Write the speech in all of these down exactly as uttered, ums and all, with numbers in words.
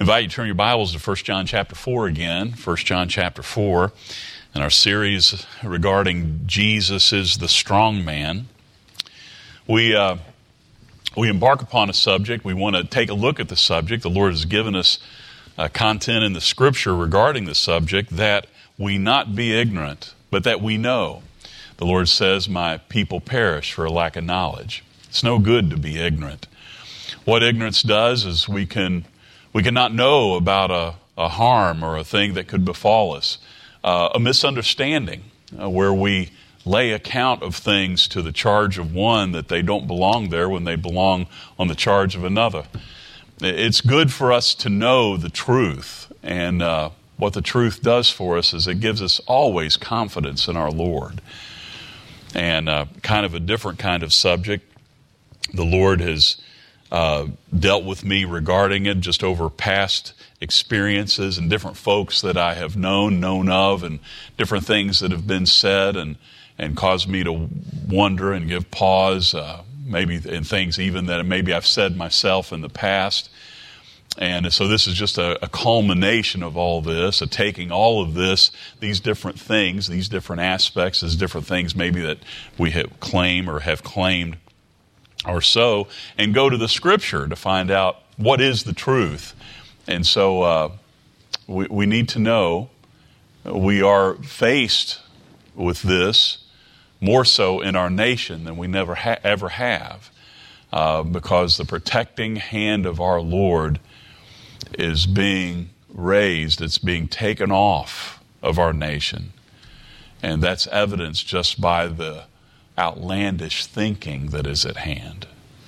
I invite you to turn your Bibles to First John chapter four again, First John chapter four, in our series regarding Jesus is the strong man. We uh, we embark upon a subject. We want to take a look at the subject. The Lord has given us uh, content in the Scripture regarding the subject that we not be ignorant, but that we know. The Lord says, "My people perish for a lack of knowledge." It's no good to be ignorant. What ignorance does is we can we cannot know about a, a harm or a thing that could befall us, uh, a misunderstanding uh, where we lay account of things to the charge of one that they don't belong there when they belong on the charge of another. It's good for us to know the truth, and uh, what the truth does for us is it gives us always confidence in our Lord. And uh, kind of a different kind of subject, the Lord has uh, dealt with me regarding it just over past experiences and different folks that I have known, known of, and different things that have been said and, and caused me to wonder and give pause, uh, maybe in things even that maybe I've said myself in the past. And so this is just a, a culmination of all this, a taking all of this, these different things, these different aspects, these different things maybe that we have claim or have claimed or so, and go to the Scripture to find out what is the truth. And so uh, we, we need to know we are faced with this more so in our nation than we never ha- ever have, uh, because the protecting hand of our Lord is being raised, it's being taken off of our nation. And that's evidenced just by the outlandish thinking that is at hand.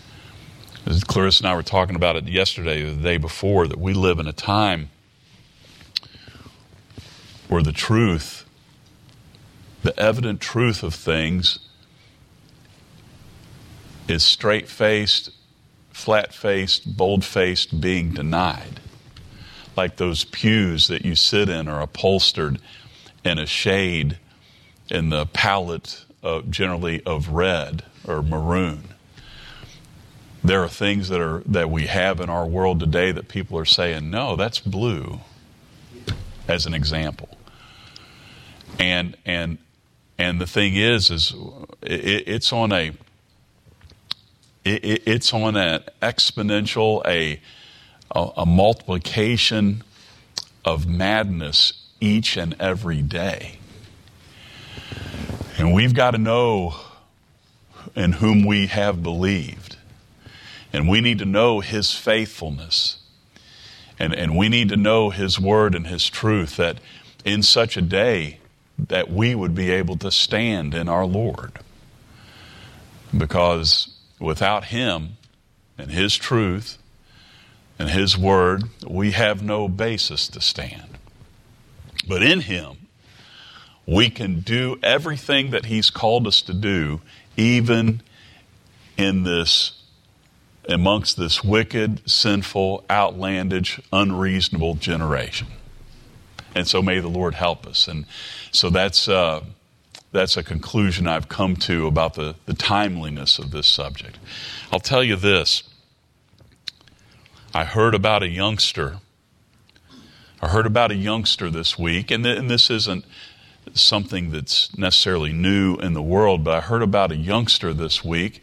As Clarissa and I were talking about it yesterday or the day before, that we live in a time where the truth, the evident truth of things is straight-faced, flat-faced, bold-faced being denied. Like those pews that you sit in are upholstered in a shade in the palette of, generally of red or maroon. There are things that are that we have in our world today that people are saying, no, that's blue, as an example. And and and the thing is, is it, it's on a it, it's on an exponential a a, a multiplication of madness each and every day. And we've got to know in whom we have believed. And we need to know His faithfulness. And, and we need to know His word and His truth, that in such a day that we would be able to stand in our Lord. Because without Him and His truth and His word, we have no basis to stand. But in Him, we can do everything that He's called us to do, even in this, amongst this wicked, sinful, outlandish, unreasonable generation. And so may the Lord help us. And so that's uh, that's a conclusion I've come to about the, the timeliness of this subject. I'll tell you this. I heard about a youngster. I heard about a youngster this week, and, th- and this isn't something that's necessarily new in the world, but I heard about a youngster this week,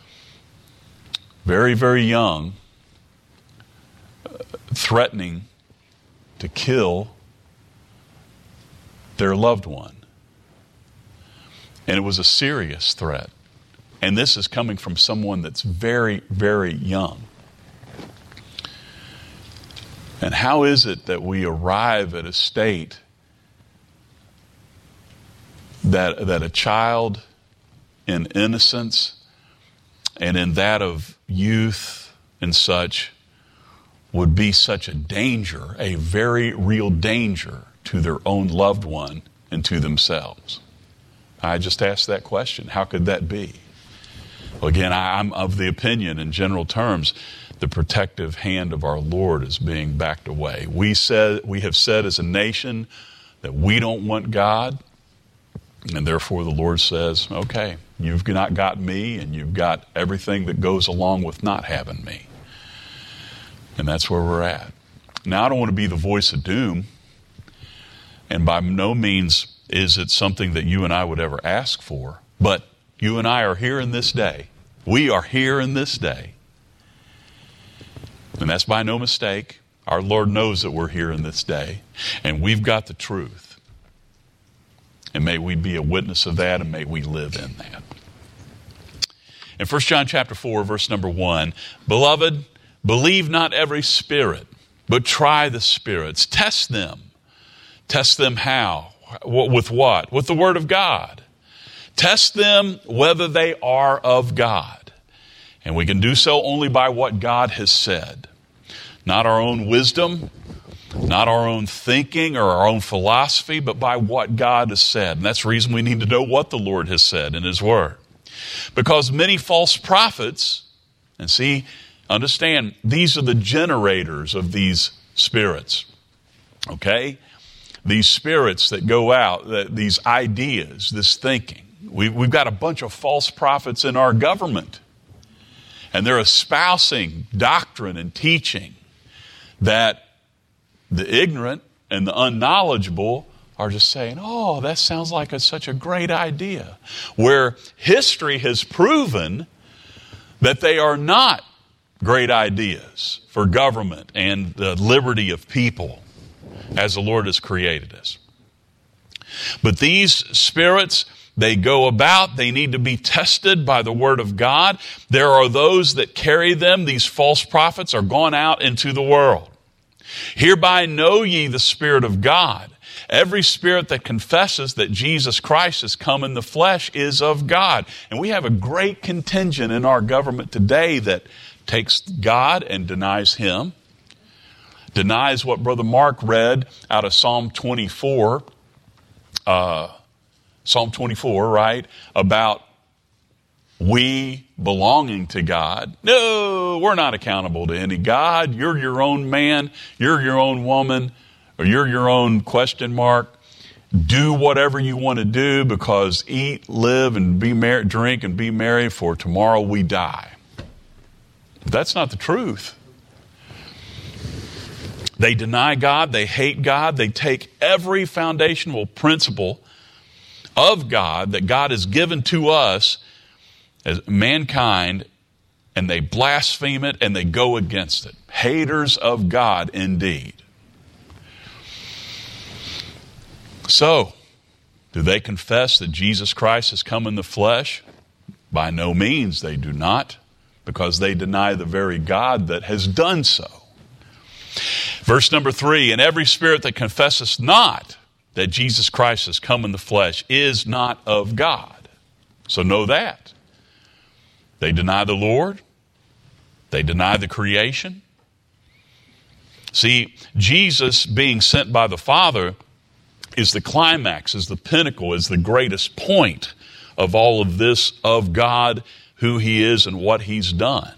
very, very young, uh, threatening to kill their loved one. And it was a serious threat. And this is coming from someone that's very, very young. And how is it that we arrive at a state that that a child in innocence and in that of youth and such would be such a danger, a very real danger to their own loved one and to themselves? I just asked that question. How could that be? Well, again, I'm of the opinion in general terms, the protective hand of our Lord is being backed away. We said, we have said as a nation that we don't want God, and therefore the Lord says, okay, you've not got me, and you've got everything that goes along with not having me. And that's where we're at. Now, I don't want to be the voice of doom, and by no means is it something that you and I would ever ask for, but you and I are here in this day. We are here in this day. And that's by no mistake. Our Lord knows that we're here in this day, and we've got the truth. And may we be a witness of that, and may we live in that. In First John chapter four, verse number one, Beloved, believe not every spirit, but try the spirits. Test them. Test them how? With what? With the Word of God. Test them whether they are of God. And we can do so only by what God has said. Not our own wisdom, not our own thinking or our own philosophy, but by what God has said. And that's the reason we need to know what the Lord has said in His Word. Because many false prophets, and see, understand, these are the generators of these spirits. Okay? These spirits that go out, that these ideas, this thinking. We, we've got a bunch of false prophets in our government. And they're espousing doctrine and teaching that the ignorant and the unknowledgeable are just saying, oh, that sounds like a, such a great idea. Where history has proven that they are not great ideas for government and the liberty of people as the Lord has created us. But these spirits, they go about, they need to be tested by the Word of God. There are those that carry them. These false prophets are gone out into the world. Hereby know ye the Spirit of God. Every spirit that confesses that Jesus Christ has come in the flesh is of God. And we have a great contingent in our government today that takes God and denies Him. Denies what Brother Mark read out of Psalm twenty-four. Uh, Psalm twenty-four, right? About we belonging to God. No, we're not accountable to any God. You're your own man. You're your own woman. Or you're your own question mark. Do whatever you want to do because eat, live, and be merry, drink and be merry, for tomorrow we die. But that's not the truth. They deny God. They hate God. They take every foundational principle of God that God has given to us as mankind, and they blaspheme it and they go against it. Haters of God indeed. So, do they confess that Jesus Christ has come in the flesh? By no means, they do not, because they deny the very God that has done so. Verse number three, and every spirit that confesseth not that Jesus Christ has come in the flesh is not of God. So know that. They deny the Lord. They deny the creation. See, Jesus being sent by the Father is the climax, is the pinnacle, is the greatest point of all of this of God, who He is and what He's done.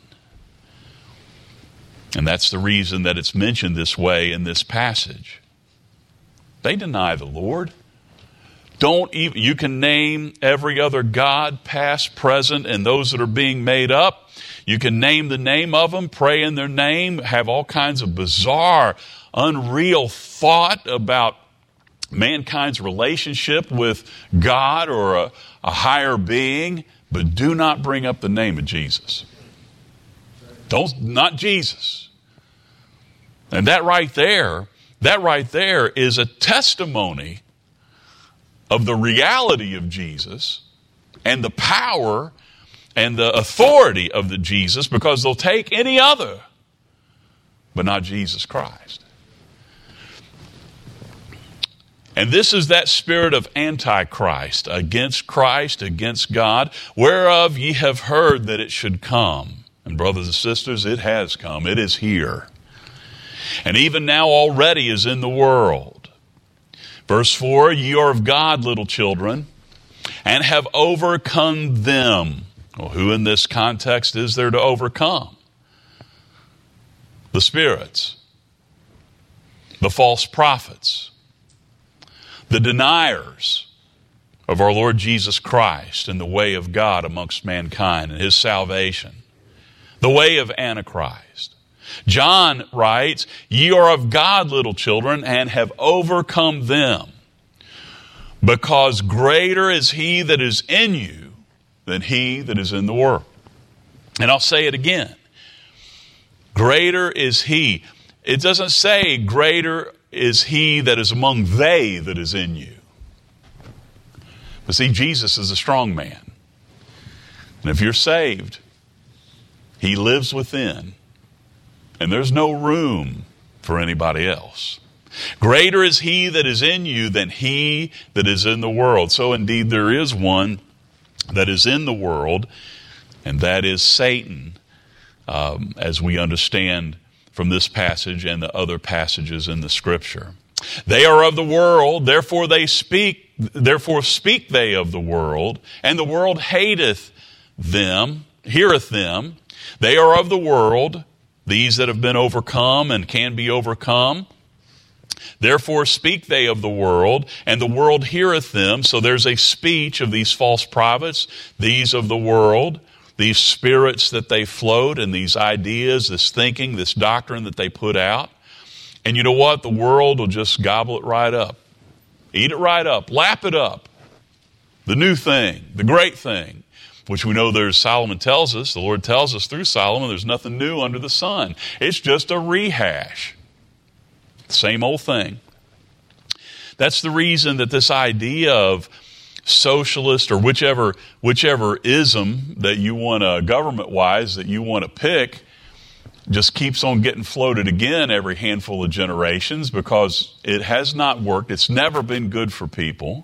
And that's the reason that it's mentioned this way in this passage. They deny the Lord. Don't even, you can name every other god, past, present, and those that are being made up. You can name the name of them, pray in their name, have all kinds of bizarre, unreal thought about mankind's relationship with God or a, a higher being, but do not bring up the name of Jesus. Don't, not Jesus. And that right there, that right there is a testimony of the reality of Jesus and the power and the authority of the Jesus, because they'll take any other, but not Jesus Christ. And this is that spirit of Antichrist, against Christ, against God, whereof ye have heard that it should come. And brothers and sisters, it has come. It is here. And even now already is in the world. Verse four, ye are of God, little children, and have overcome them. Well, who in this context is there to overcome? The spirits, the false prophets, the deniers of our Lord Jesus Christ and the way of God amongst mankind and His salvation, the way of Antichrist. John writes, "Ye are of God, little children, and have overcome them, because greater is he that is in you than he that is in the world." And I'll say it again. Greater is he. It doesn't say greater is he that is among they that is in you. But see, Jesus is a strong man. And if you're saved, he lives within. And there's no room for anybody else. Greater is he that is in you than he that is in the world. So indeed there is one that is in the world, and that is Satan, um, as we understand from this passage and the other passages in the Scripture. They are of the world, therefore they speak, therefore speak they of the world, and the world hateth them, heareth them. They are of the world, these that have been overcome and can be overcome. Therefore speak they of the world, and the world heareth them. So there's a speech of these false prophets, these of the world, these spirits that they float, and these ideas, this thinking, this doctrine that they put out. And you know what? The world will just gobble it right up. Eat it right up. Lap it up. The new thing, the great thing, which we know there's, Solomon tells us, the Lord tells us through Solomon, there's nothing new under the sun. It's just a rehash. Same old thing. That's the reason that this idea of socialist or whichever whichever ism that you want to, government-wise, that you want to pick, just keeps on getting floated again every handful of generations, because it has not worked. It's never been good for people.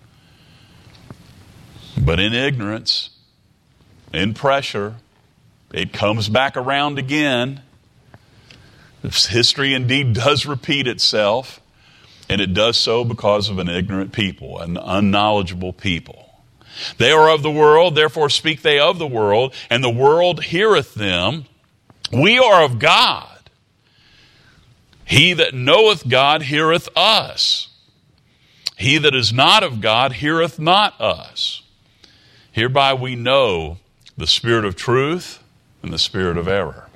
But in ignorance, in pressure, it comes back around again. History indeed does repeat itself, and it does so because of an ignorant people, an unknowledgeable people. They are of the world, therefore speak they of the world, and the world heareth them. We are of God. He that knoweth God heareth us. He that is not of God heareth not us. Hereby we know the spirit of truth and the spirit of error.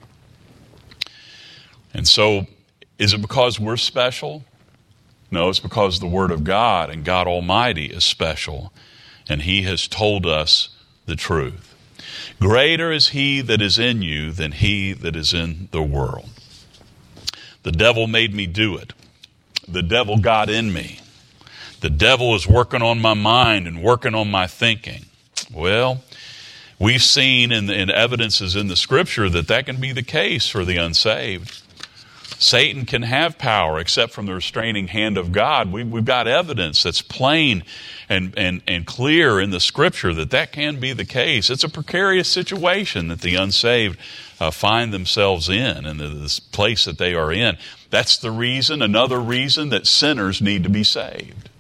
And so, is it because we're special? No, it's because the Word of God and God Almighty is special, and He has told us the truth. Greater is He that is in you than he that is in the world. The devil made me do it. The devil got in me. The devil is working on my mind and working on my thinking. Well, we've seen in, in evidences in the Scripture that that can be the case for the unsaved. Satan can have power except from the restraining hand of God. We, we've got evidence that's plain and, and, and clear in the Scripture that that can be the case. It's a precarious situation that the unsaved uh, find themselves in, and this place that they are in. That's the reason, another reason, that sinners need to be saved.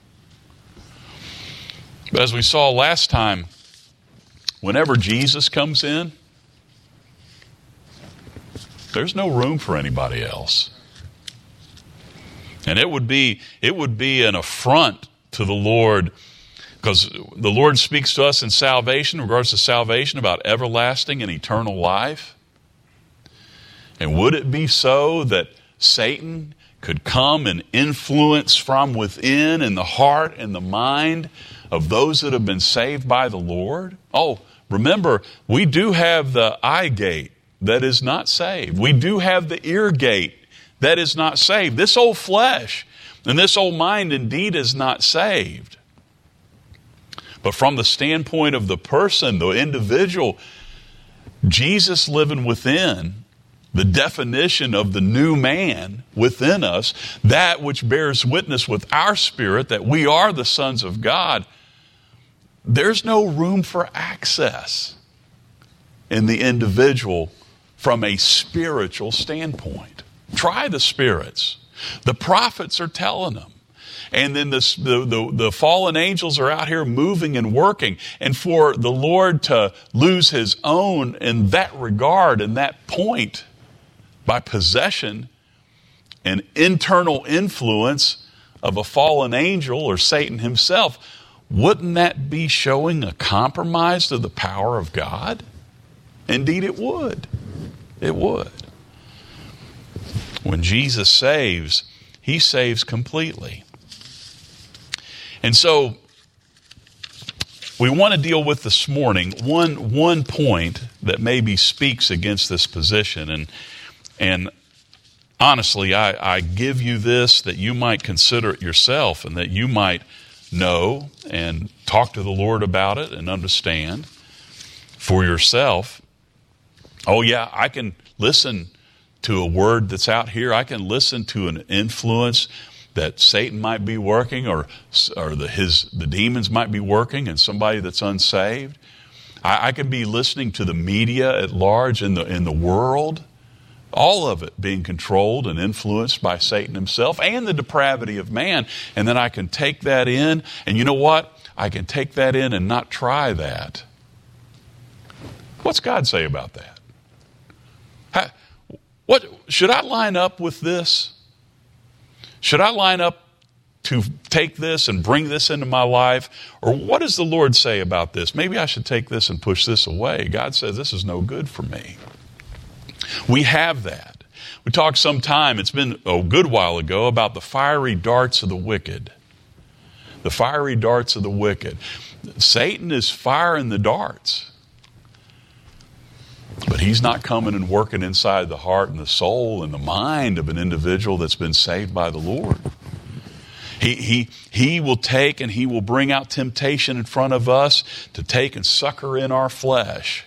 But as we saw last time, whenever Jesus comes in, there's no room for anybody else. And it would be it would be an affront to the Lord, because the Lord speaks to us in salvation, in regards to salvation, about everlasting and eternal life. And would it be so that Satan could come and influence from within in the heart and the mind of those that have been saved by the Lord? Oh, remember, we do have the eye gate that is not saved. We do have the ear gate that is not saved. This old flesh and this old mind indeed is not saved. But from the standpoint of the person, the individual, Jesus living within, the definition of the new man within us, that which bears witness with our spirit that we are the sons of God, there's no room for access in the individual from a spiritual standpoint. Try the spirits. The prophets are telling them. And then this, the, the, the fallen angels are out here moving and working. And for the Lord to lose His own in that regard, in that point, by possession and internal influence of a fallen angel or Satan himself, wouldn't that be showing a compromise to the power of God? Indeed it would. It would. When Jesus saves, he saves completely. And so we want to deal with this morning one one point that maybe speaks against this position. And and honestly, I, I give you this that you might consider it yourself and that you might know and talk to the Lord about it and understand for yourself. Oh yeah, I can listen to a word that's out here. I can listen to an influence that Satan might be working, or or the his the demons might be working, and somebody that's unsaved. I, I can be listening to the media at large in the in the world, all of it being controlled and influenced by Satan himself and the depravity of man. And then I can take that in, and you know what? I can take that in and not try that. What's God say about that? How, what should I line up with this? Should I line up to take this and bring this into my life? Or what does the Lord say about this? Maybe I should take this and push this away. God says this is no good for me. We have that. We talked sometime, it's been a good while ago, about the fiery darts of the wicked. The fiery darts of the wicked. Satan is firing the darts. But he's not coming and working inside the heart and the soul and the mind of an individual that's been saved by the Lord. He, he, he will take and he will bring out temptation in front of us to take and sucker in our flesh.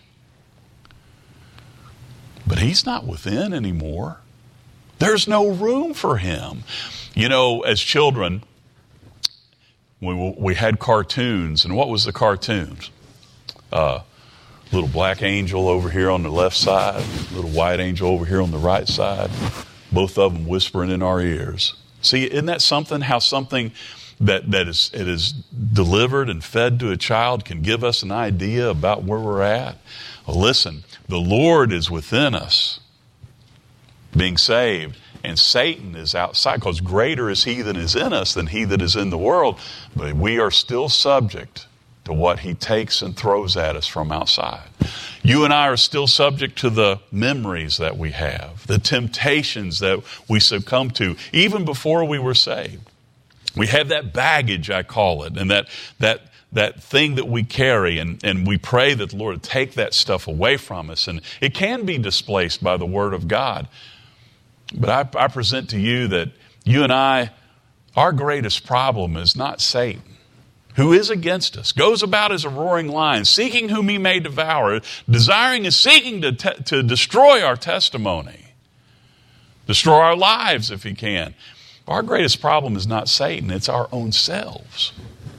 But he's not within anymore. There's no room for him. You know, as children, we, we had cartoons. And what was the cartoons? Uh, little black angel over here on the left side, little white angel over here on the right side, both of them whispering in our ears. See, isn't that something, how something that, that is it is delivered and fed to a child can give us an idea about where we're at? Well, listen, the Lord is within us, being saved, and Satan is outside, because greater is he that is in us than he that is in the world. But we are still subject to what he takes and throws at us from outside. You and I are still subject to the memories that we have, the temptations that we succumb to, even before we were saved. We have that baggage, I call it, and that that that thing that we carry, and, and we pray that the Lord would take that stuff away from us. And it can be displaced by the Word of God. But I, I present to you that you and I, our greatest problem is not Satan, who is against us, goes about as a roaring lion, seeking whom he may devour, desiring and seeking to, te- to destroy our testimony, destroy our lives if he can. Our greatest problem is not Satan, it's our own selves.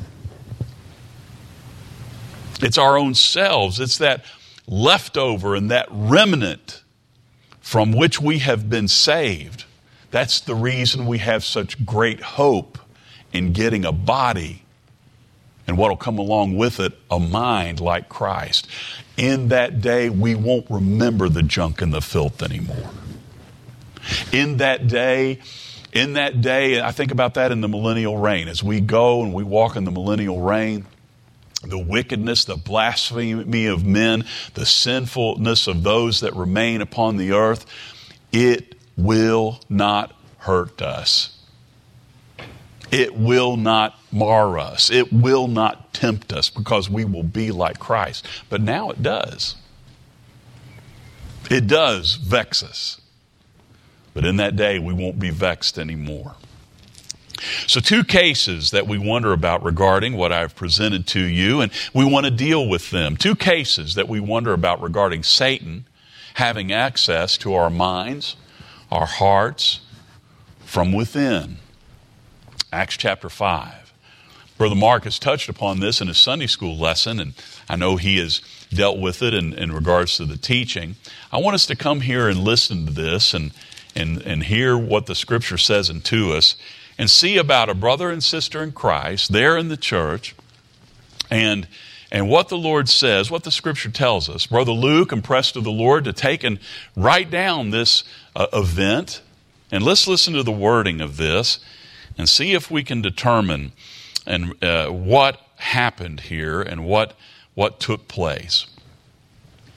It's our own selves. It's that leftover and that remnant from which we have been saved. That's the reason we have such great hope in getting a body, and what will come along with it, a mind like Christ. In that day, we won't remember the junk and the filth anymore. In that day, in that day, I think about that in the millennial reign. As we go and we walk in the millennial reign, the wickedness, the blasphemy of men, the sinfulness of those that remain upon the earth, it will not hurt us. It will not mar us. It will not tempt us, because we will be like Christ. But now it does. It does vex us. But in that day, we won't be vexed anymore. So two cases that we wonder about regarding what I've presented to you, and we want to deal with them. Two cases that we wonder about regarding Satan having access to our minds, our hearts, from within. Acts chapter five. Brother Mark has touched upon this in his Sunday school lesson, and I know he has dealt with it in, in regards to the teaching. I want us to come here and listen to this and, and, and hear what the Scripture says unto us, and see about a brother and sister in Christ there in the church, and and what the Lord says, what the Scripture tells us. Brother Luke impressed of the Lord to take and write down this uh, event, and let's listen to the wording of this and see if we can determine and uh, what happened here and what what took place.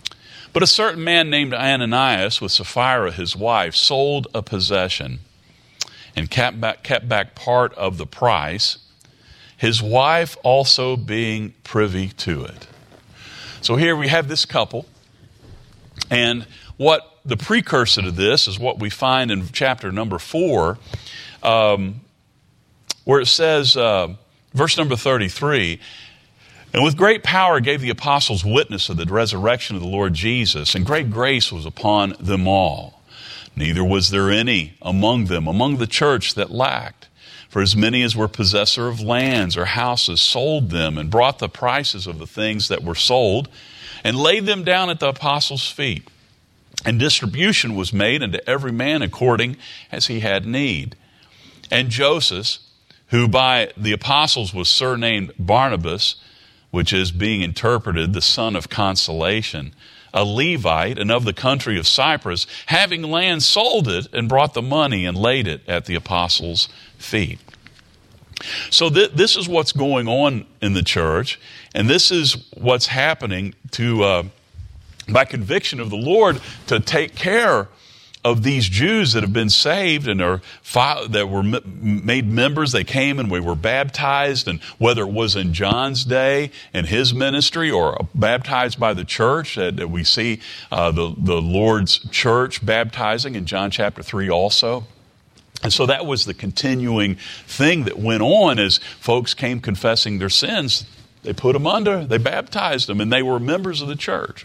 But a certain man named Ananias with Sapphira his wife sold a possession and kept back, kept back part of the price, his wife also being privy to it. So here we have this couple, and what the precursor to this is what we find in chapter number four, um, where it says, uh, verse number thirty-three, "And with great power gave the apostles witness of the resurrection of the Lord Jesus, and great grace was upon them all. Neither was there any among them, among the church, that lacked. For as many as were possessor of lands or houses sold them, and brought the prices of the things that were sold, and laid them down at the apostles' feet. And distribution was made unto every man according as he had need. And Joseph, who by the apostles was surnamed Barnabas, which is being interpreted the son of consolation, a Levite, and of the country of Cyprus, having land, sold it, and brought the money and laid it at the apostles' feet." So th- this is what's going on in the church, and this is what's happening to, uh, by conviction of the Lord, to take care of these Jews that have been saved and are fi- that were m- made members. They came and we were baptized, and whether it was in John's day and his ministry or baptized by the church, that, that we see uh, the, the Lord's church baptizing in John chapter three also. And so that was the continuing thing that went on as folks came confessing their sins. They put them under, they baptized them, and they were members of the church.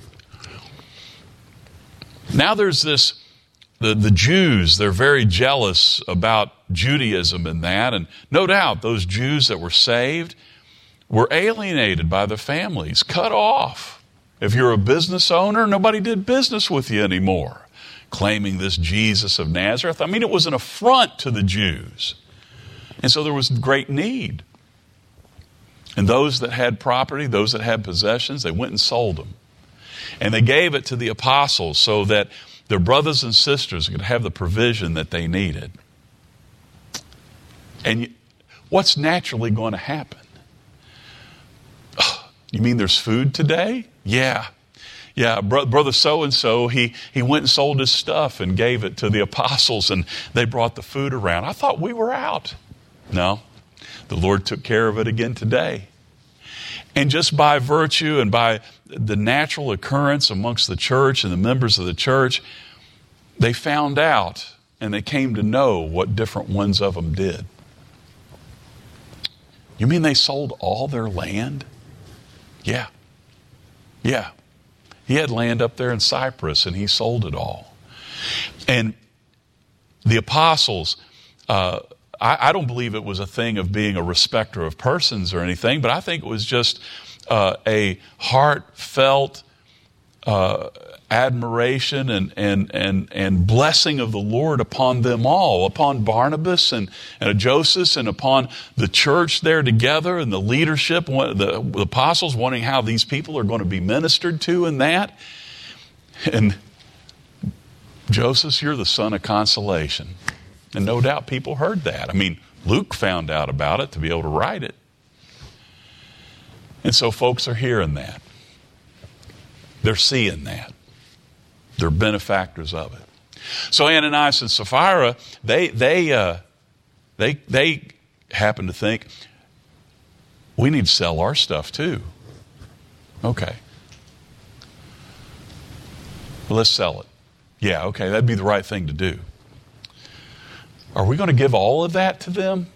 Now there's this, the, the Jews, they're very jealous about Judaism and that, and no doubt those Jews that were saved were alienated by their families, cut off. If you're a business owner, nobody did business with you anymore, claiming this Jesus of Nazareth. I mean, it was an affront to the Jews. And so there was great need. And those that had property, those that had possessions, they went and sold them. And they gave it to the apostles so that their brothers and sisters could have the provision that they needed. And what's naturally going to happen? You mean there's food today? Yeah. Yeah, brother so-and-so, he, he went and sold his stuff and gave it to the apostles, and they brought the food around. I thought we were out. No, the Lord took care of it again today. And just by virtue and by the natural occurrence amongst the church and the members of the church, they found out and they came to know what different ones of them did. You mean they sold all their land? Yeah. Yeah. He had land up there in Cyprus, and he sold it all. And the apostles, uh, I, I don't believe it was a thing of being a respecter of persons or anything, but I think it was just uh, a heartfelt uh, admiration and, and, and, and blessing of the Lord upon them all, upon Barnabas and, and Joseph, and upon the church there together, and the leadership, the, the apostles wanting how these people are going to be ministered to in that. And Joseph, you're the son of consolation. And no doubt people heard that. I mean, Luke found out about it to be able to write it. And so folks are hearing that. They're seeing that. They're benefactors of it. So Ananias and Sapphira, they they uh, they they happen to think, we need to sell our stuff too. Okay. Well, let's sell it. Yeah, okay, that'd be the right thing to do. Are we going to give all of that to them?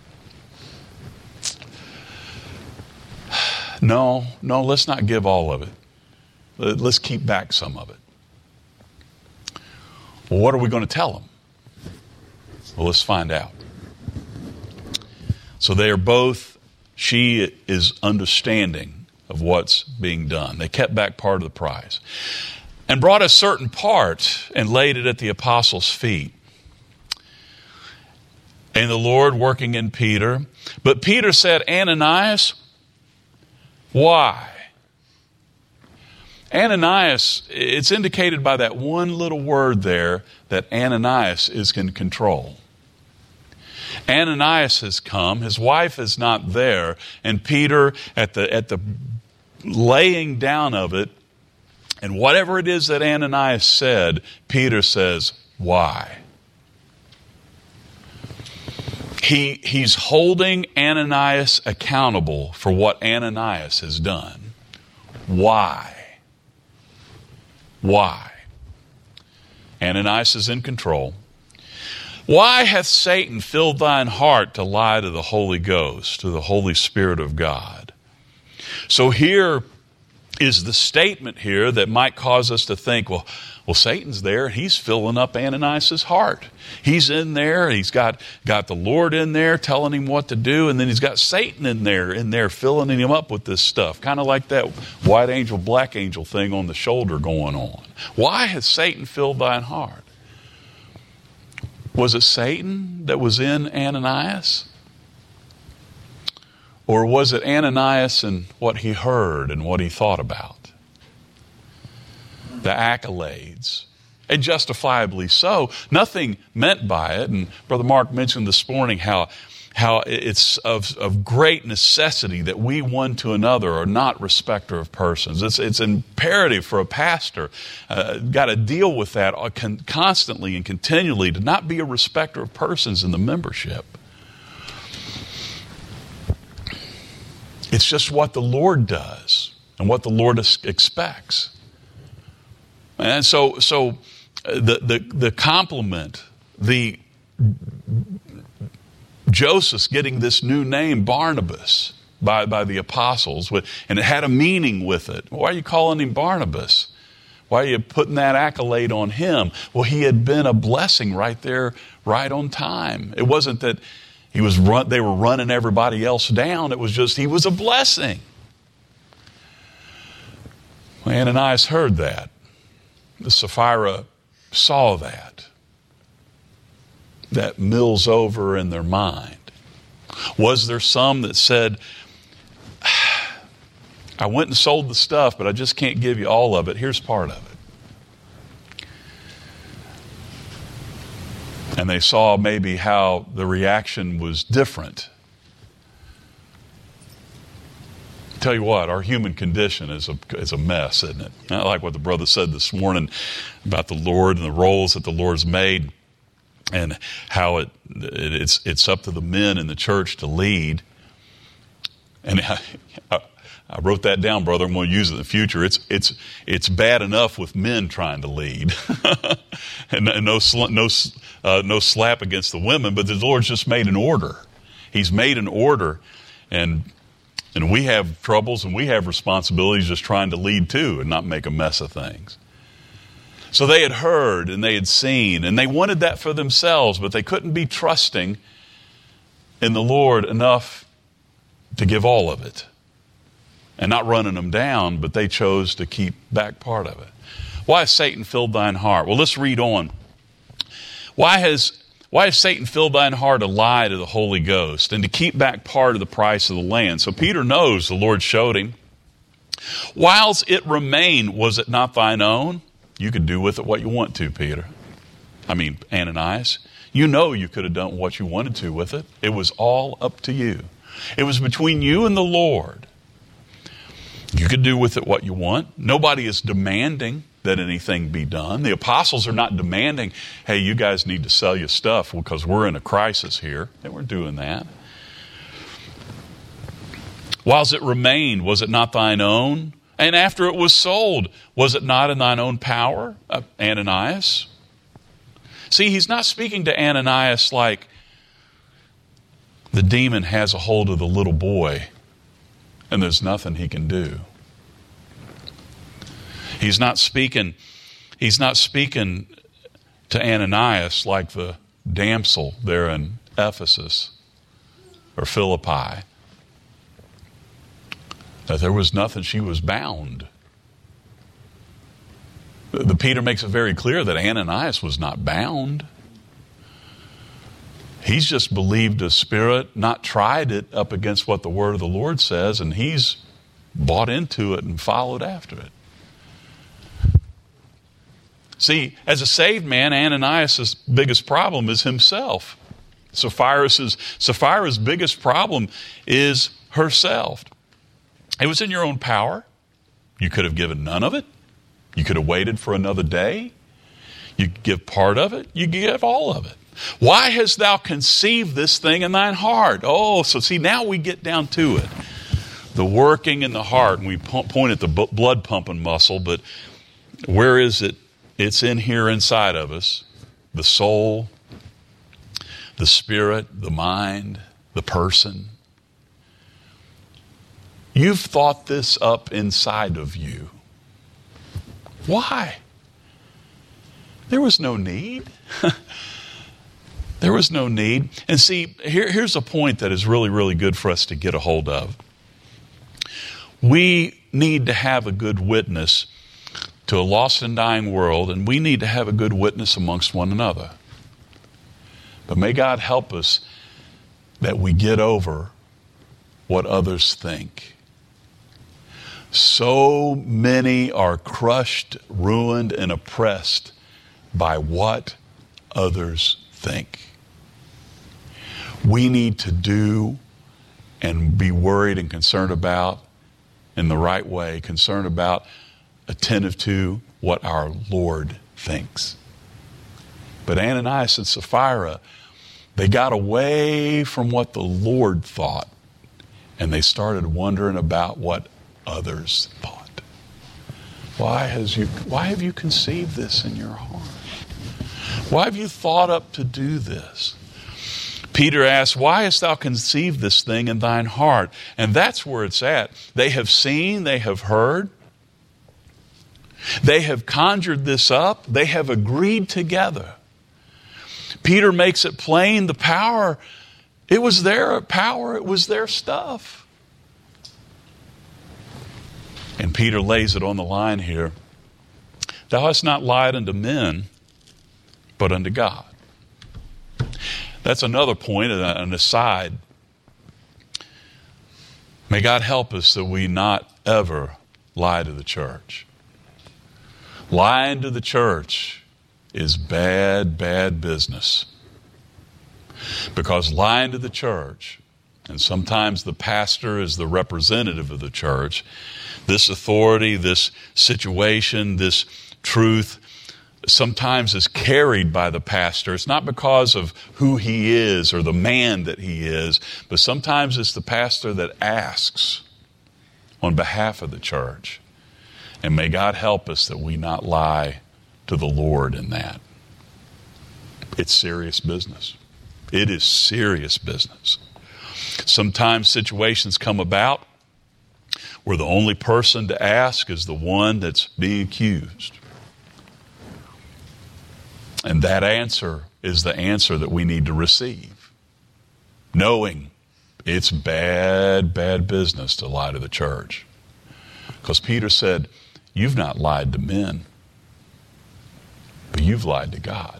No, no, let's not give all of it. Let's keep back some of it. Well, what are we going to tell them? Well, let's find out. So they are both, she is understanding of what's being done. They kept back part of the prize. And brought a certain part and laid it at the apostles' feet. And the Lord working in Peter. But Peter said, Ananias, why? Ananias, it's indicated by that one little word there that Ananias is in control. Ananias has come, his wife is not there, and Peter, at the at the laying down of it, And whatever it is that Ananias said, Peter says, why? He, he's holding Ananias accountable for what Ananias has done. Why? Why? Ananias is in control. Why hath Satan filled thine heart to lie to the Holy Ghost, to the Holy Spirit of God? So here is the statement here that might cause us to think, well, well, Satan's there. He's filling up Ananias' heart. He's in there. He's got, got the Lord in there telling him what to do. And then he's got Satan in there, in there filling him up with this stuff. Kind of like that white angel, black angel thing on the shoulder going on. Why has Satan filled thine heart? Was it Satan that was in Ananias? Or was it Ananias and what he heard and what he thought about? The accolades, and justifiably so. Nothing meant by it. And Brother Mark mentioned this morning how, how it's of, of great necessity that we one to another are not respecter of persons. It's, it's imperative for a pastor, uh, got to deal with that constantly and continually, to not be a respecter of persons in the membership. It's just what the Lord does and what the Lord expects. And so, so the, the, the compliment, the Joseph getting this new name, Barnabas, by, by the apostles, and it had a meaning with it. Why are you calling him Barnabas? Why are you putting that accolade on him? Well, he had been a blessing right there, right on time. It wasn't that he was run, they were running everybody else down. It was just he was a blessing. Well, Ananias heard that. Sapphira saw that. That mills over in their mind. Was there some that said, I went and sold the stuff, but I just can't give you all of it. Here's part of it. And they saw maybe how the reaction was different. Tell you what, our human condition is a is a mess, isn't it? I like what the brother said this morning about the Lord and the roles that the Lord's made, and how it, it it's it's up to the men in the church to lead. And I, I wrote that down, brother. I'm going to use it in the future. It's it's it's bad enough with men trying to lead, and no no uh, no slap against the women, but the Lord's just made an order. He's made an order, and. And we have troubles and we have responsibilities just trying to lead too and not make a mess of things. So they had heard and they had seen and they wanted that for themselves, but they couldn't be trusting in the Lord enough to give all of it. And not running them down, but they chose to keep back part of it. Why has Satan filled thine heart? Well, let's read on. Why has Why has Satan filled thine heart to lie to the Holy Ghost and to keep back part of the price of the land? So Peter knows, the Lord showed him. Whilst it remained, was it not thine own? You could do with it what you want to, Peter. I mean, Ananias. You know you could have done what you wanted to with it. It was all up to you. It was between you and the Lord. You could do with it what you want. Nobody is demanding that anything be done. The apostles are not demanding, hey, you guys need to sell your stuff because we're in a crisis here. They weren't doing that. Whilst it remained, was it not thine own? And after it was sold, was it not in thine own power, uh, Ananias? See, he's not speaking to Ananias like the demon has a hold of the little boy and there's nothing he can do. He's not speaking, he's not speaking to Ananias like the damsel there in Ephesus or Philippi. That there was nothing, she was bound. The, the Peter makes it very clear that Ananias was not bound. He's just believed a spirit, not tried it up against what the word of the Lord says, and he's bought into it and followed after it. See, as a saved man, Ananias' biggest problem is himself. Sapphira's, Sapphira's biggest problem is herself. It was in your own power. You could have given none of it. You could have waited for another day. You could give part of it. You could give all of it. Why hast thou conceived this thing in thine heart? Oh, so see, now we get down to it. The working in the heart, and we point at the blood pumping muscle, but where is it? It's in here inside of us. The soul, the spirit, the mind, the person. You've thought this up inside of you. Why? There was no need. There was no need. And see, here, here's a point that is really, really good for us to get a hold of. We need to have a good witness to a lost and dying world, and we need to have a good witness amongst one another. But may God help us that we get over what others think. So many are crushed, ruined, and oppressed by what others think. We need to do and be worried and concerned about in the right way, concerned about, attentive to what our Lord thinks. But Ananias and Sapphira, they got away from what the Lord thought, and they started wondering about what others thought. Why has you, why have you conceived this in your heart? Why have you thought up to do this? Peter asks, why hast thou conceived this thing in thine heart? And that's where it's at. They have seen, they have heard. They have conjured this up. They have agreed together. Peter makes it plain the power, it was their power, it was their stuff. And Peter lays it on the line here. Thou hast not lied unto men, but unto God. That's another point, an aside. May God help us that we not ever lie to the church. Lying to the church is bad, bad business. Because lying to the church, and sometimes the pastor is the representative of the church, this authority, this situation, this truth, sometimes is carried by the pastor. It's not because of who he is or the man that he is, but sometimes it's the pastor that asks on behalf of the church. And may God help us that we not lie to the Lord in that. It's serious business. It is serious business. Sometimes situations come about where the only person to ask is the one that's being accused. And that answer is the answer that we need to receive. Knowing it's bad, bad business to lie to the church. Because Peter said, you've not lied to men, but you've lied to God.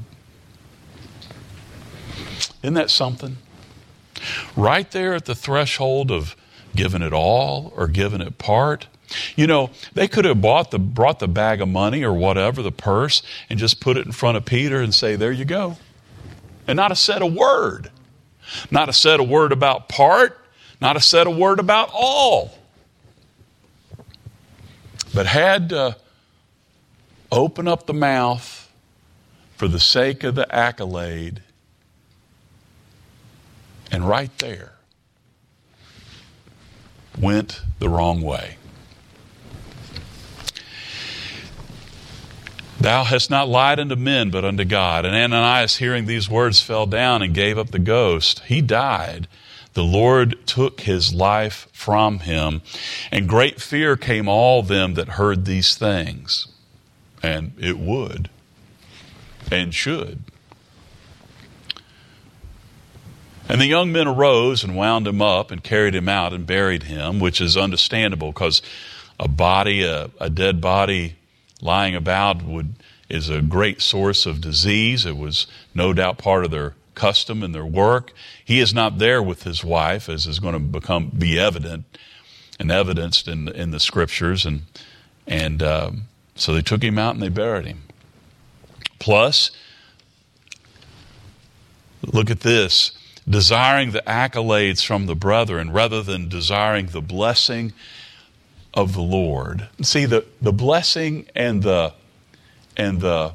Isn't that something? Right there at the threshold of giving it all or giving it part. You know, they could have bought the, brought the bag of money or whatever, the purse, and just put it in front of Peter and say, there you go. And not have said a word. Not have said a word about part. Not have said a word about all. But had to open up the mouth for the sake of the accolade. And right there went the wrong way. Thou hast not lied unto men, but unto God. And Ananias, hearing these words, fell down and gave up the ghost. He died. The Lord took his life from him. And great fear came all them that heard these things. And it would and should. And the young men arose and wound him up and carried him out and buried him, which is understandable because a body, a, a dead body lying about would is a great source of disease. It was no doubt part of their custom and their work. He is not there with his wife, as is going to become be evident and evidenced in in the scriptures, and and um, so they took him out and they buried him. Plus, look at this. Desiring the accolades from the brethren rather than desiring the blessing of the Lord. See, the, the blessing and the and the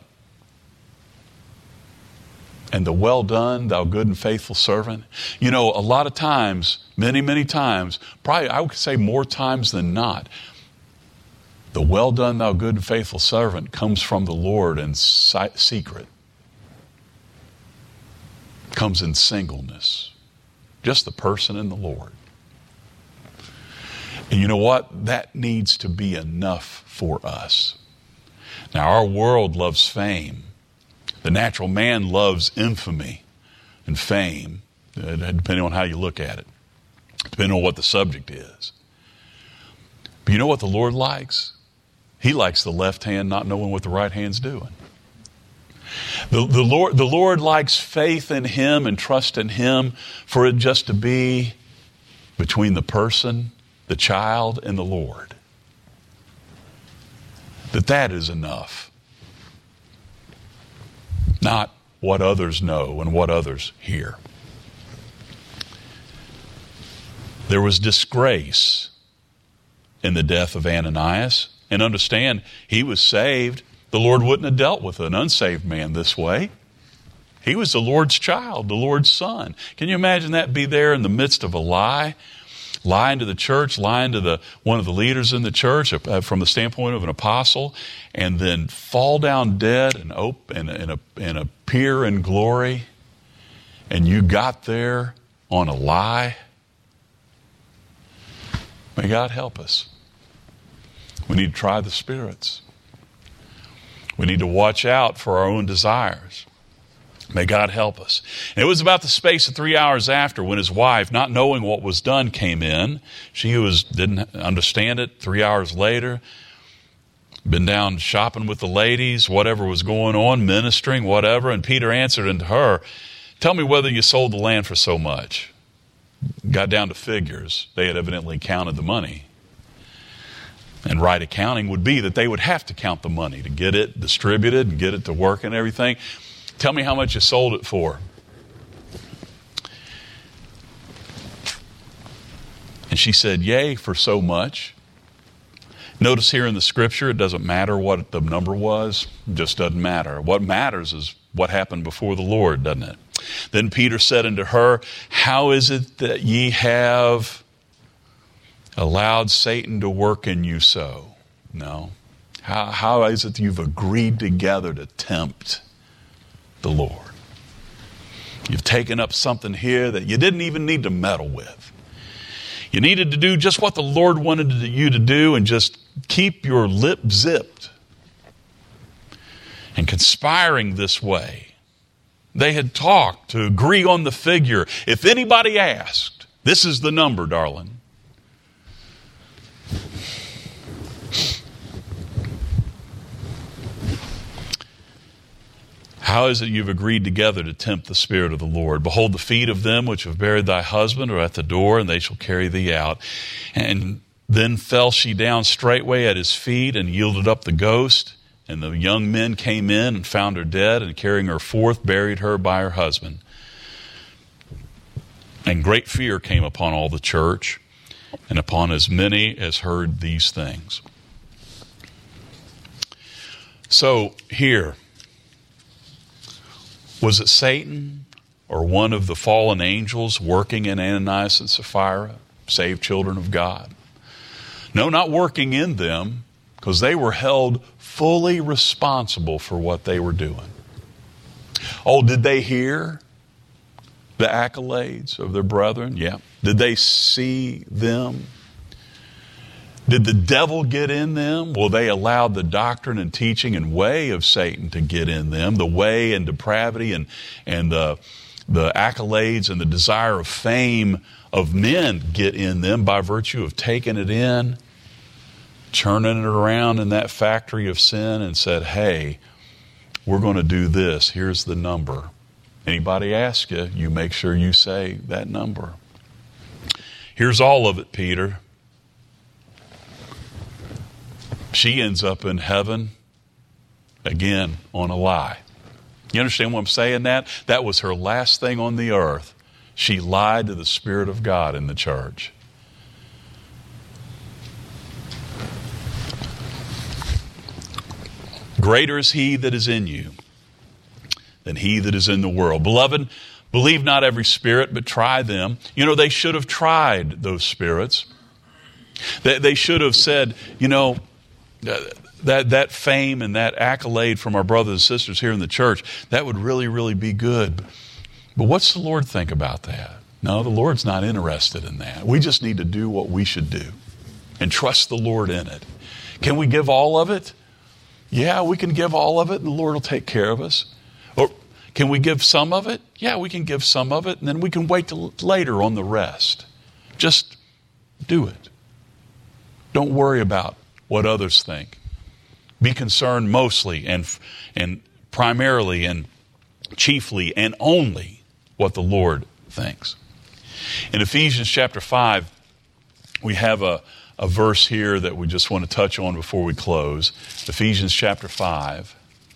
and the well done, thou good and faithful servant. You know, a lot of times, many, many times, probably I would say more times than not, the well done, thou good and faithful servant comes from the Lord in secret. Comes in singleness. Just the person and the Lord. And you know what? That needs to be enough for us. Now, our world loves fame. The natural man loves infamy and fame, depending on how you look at it, depending on what the subject is. But you know what the Lord likes? He likes the left hand not knowing what the right hand's doing. The, the, Lord, the Lord likes faith in Him and trust in Him for it just to be between the person, the child, and the Lord. That that is enough. Not what others know and what others hear. There was disgrace in the death of Ananias. And understand, he was saved. The Lord wouldn't have dealt with an unsaved man this way. He was the Lord's child, the Lord's son. Can you imagine that be there in the midst of a lie? Lying to the church, lying to the one of the leaders in the church uh, from the standpoint of an apostle, and then fall down dead and, op- and, and, and appear in glory, and you got there on a lie? May God help us. We need to try the spirits. We need to watch out for our own desires. May God help us. And it was about the space of three hours after when his wife, not knowing what was done, came in. She was didn't understand it. Three hours later, been down shopping with the ladies, whatever was going on, ministering, whatever. And Peter answered unto her, tell me whether you sold the land for so much. Got down to figures. They had evidently counted the money. And right accounting would be that they would have to count the money to get it distributed and get it to work and everything. Tell me how much you sold it for. And she said, yea, for so much. Notice here in the scripture, it doesn't matter what the number was. It just doesn't matter. What matters is what happened before the Lord, doesn't it? Then Peter said unto her, how is it that ye have allowed Satan to work in you so? No. How, how is it that you've agreed together to tempt the Lord? You've taken up something here that you didn't even need to meddle with. You needed to do just what the Lord wanted you to do and just keep your lip zipped. And conspiring this way, they had talked to agree on the figure. If anybody asked, this is the number, darling. How is it you've agreed together to tempt the Spirit of the Lord? Behold, the feet of them which have buried thy husband are at the door, and they shall carry thee out. And then fell she down straightway at his feet and yielded up the ghost. And the young men came in and found her dead, and carrying her forth, buried her by her husband. And great fear came upon all the church, and upon as many as heard these things. So here, was it Satan or one of the fallen angels working in Ananias and Sapphira, saved children of God? No, not working in them, because they were held fully responsible for what they were doing. Oh, did they hear the accolades of their brethren? Yeah. Did they see them? Did the devil get in them? Well, they allowed the doctrine and teaching and way of Satan to get in them, the way and depravity and, and the, the accolades and the desire of fame of men get in them by virtue of taking it in, churning it around in that factory of sin and said, hey, we're going to do this. Here's the number. Anybody ask you, you make sure you say that number. Here's all of it, Peter. She ends up in heaven, again, on a lie. You understand what I'm saying that? That was her last thing on the earth. She lied to the Spirit of God in the church. Greater is he that is in you than he that is in the world. Beloved, believe not every spirit, but try them. You know, they should have tried those spirits. They, they should have said, you know, that, that fame and that accolade from our brothers and sisters here in the church, that would really, really be good. But what's the Lord think about that? No, the Lord's not interested in that. We just need to do what we should do and trust the Lord in it. Can we give all of it? Yeah, we can give all of it and the Lord will take care of us. Or can we give some of it? Yeah, we can give some of it and then we can wait till later on the rest. Just do it. Don't worry about what others think. Be concerned mostly and, and primarily and chiefly and only what the Lord thinks. In Ephesians chapter five, we have a, a verse here that we just want to touch on before we close. Ephesians chapter five.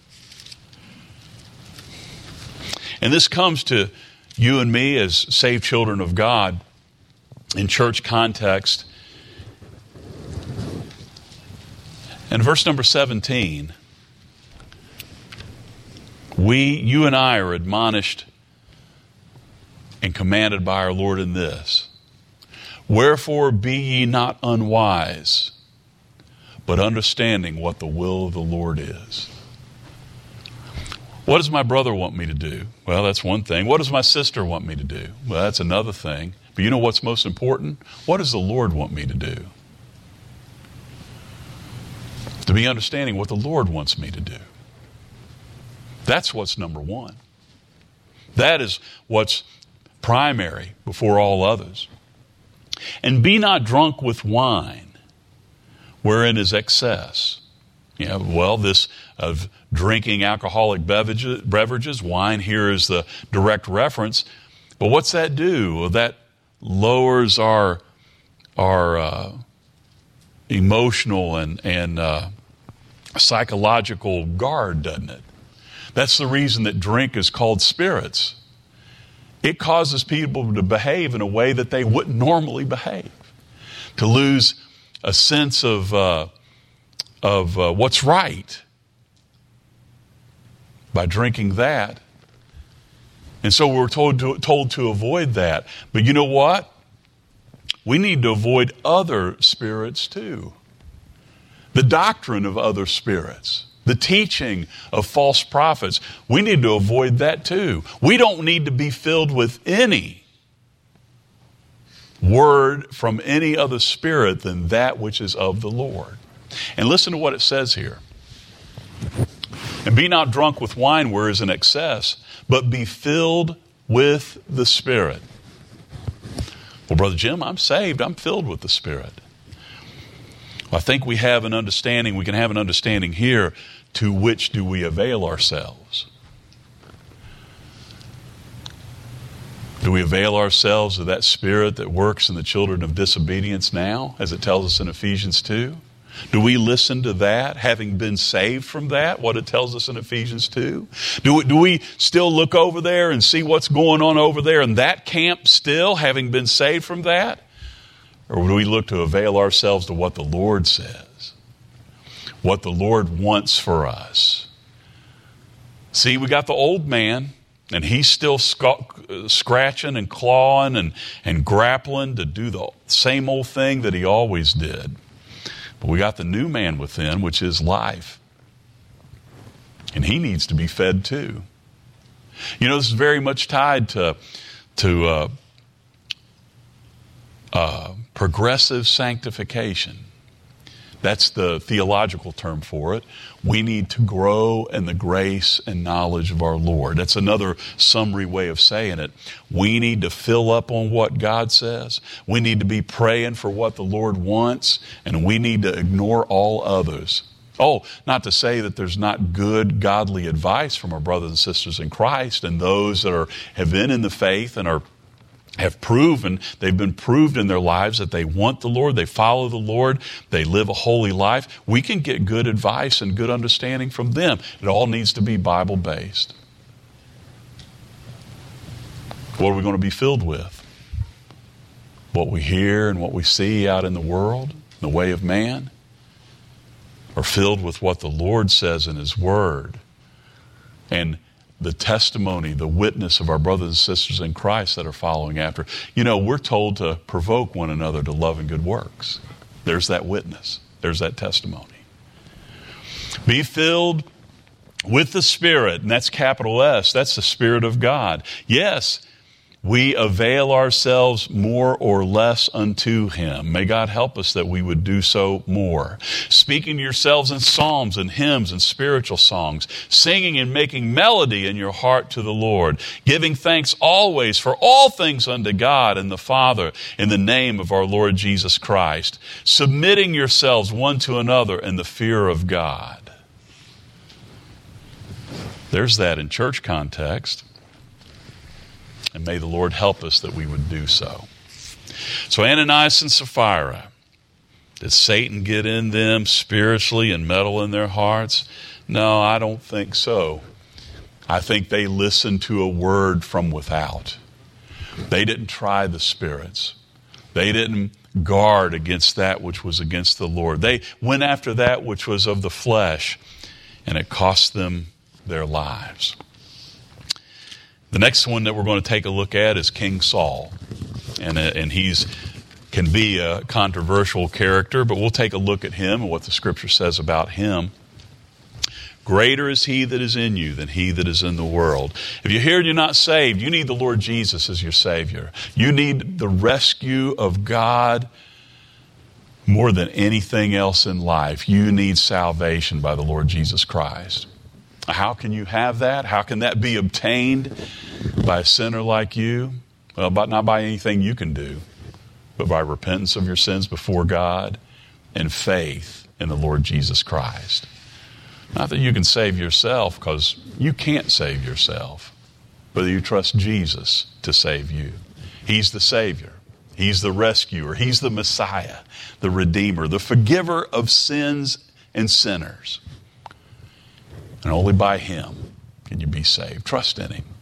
And this comes to you and me as saved children of God in church context. And verse number seventeen, we, you and I are admonished and commanded by our Lord in this. Wherefore be ye not unwise, but understanding what the will of the Lord is. What does my brother want me to do? Well, that's one thing. What does my sister want me to do? Well, that's another thing. But you know what's most important? What does the Lord want me to do? To be understanding what the Lord wants me to do. That's what's number one. That is what's primary before all others. And be not drunk with wine, wherein is excess. You know, well, this of drinking alcoholic beverages, beverages, wine here is the direct reference. But what's that do? Well, that lowers our our uh, emotional and and uh, psychological guard, doesn't it? That's the reason that drink is called spirits. It causes people to behave in a way that they wouldn't normally behave, to lose a sense of uh, of uh, what's right by drinking that. And so we're told to, told to avoid that. But you know what? We need to avoid other spirits too. The doctrine of other spirits, the teaching of false prophets, we need to avoid that too. We don't need to be filled with any word from any other spirit than that which is of the Lord. And listen to what it says here. And be not drunk with wine where is an excess, but be filled with the Spirit. Well, Brother Jim, I'm saved. I'm filled with the Spirit. Well, I think we have an understanding, we can have an understanding here, to which do we avail ourselves? Do we avail ourselves of that spirit that works in the children of disobedience now, as it tells us in Ephesians two? Do we listen to that, having been saved from that, what it tells us in Ephesians two? Do we, do we still look over there and see what's going on over there in that camp still, having been saved from that? Or do we look to avail ourselves to what the Lord says? What the Lord wants for us? See, we got the old man, and he's still sc- scratching and clawing and, and grappling to do the same old thing that he always did. But we got the new man within, which is life. And he needs to be fed too. You know, this is very much tied to, to uh, uh, progressive sanctification. That's the theological term for it. We need to grow in the grace and knowledge of our Lord. That's another summary way of saying it. We need to fill up on what God says. We need to be praying for what the Lord wants, and we need to ignore all others. Oh, not to say that there's not good, godly advice from our brothers and sisters in Christ and those that are have been in the faith and are have proven, they've been proved in their lives that they want the Lord, they follow the Lord, they live a holy life. We can get good advice and good understanding from them. It all needs to be Bible-based. What are we going to be filled with? What we hear and what we see out in the world, in the way of man? are filled with what the Lord says in His Word and the testimony, the witness of our brothers and sisters in Christ that are following after. You know, we're told to provoke one another to love and good works. There's that witness. There's that testimony. Be filled with the Spirit, and that's capital S. That's the Spirit of God. Yes, we avail ourselves more or less unto Him. May God help us that we would do so more. Speaking to yourselves in psalms and hymns and spiritual songs, singing and making melody in your heart to the Lord, giving thanks always for all things unto God and the Father in the name of our Lord Jesus Christ, submitting yourselves one to another in the fear of God. There's that in church context. And may the Lord help us that we would do so. So Ananias and Sapphira, did Satan get in them spiritually and meddle in their hearts? No, I don't think so. I think they listened to a word from without. They didn't try the spirits. They didn't guard against that which was against the Lord. They went after that which was of the flesh, and it cost them their lives. The next one that we're going to take a look at is King Saul. And, and he's can be a controversial character, but we'll take a look at him and what the Scripture says about him. Greater is He that is in you than he that is in the world. If you're here and you're not saved, you need the Lord Jesus as your Savior. You need the rescue of God more than anything else in life. You need salvation by the Lord Jesus Christ. How can you have that? How can that be obtained by a sinner like you? Well, but not by anything you can do, but by repentance of your sins before God and faith in the Lord Jesus Christ. Not that you can save yourself, because you can't save yourself, but that you trust Jesus to save you. He's the Savior. He's the rescuer. He's the Messiah, the Redeemer, the forgiver of sins and sinners. And only by Him can you be saved. Trust in Him.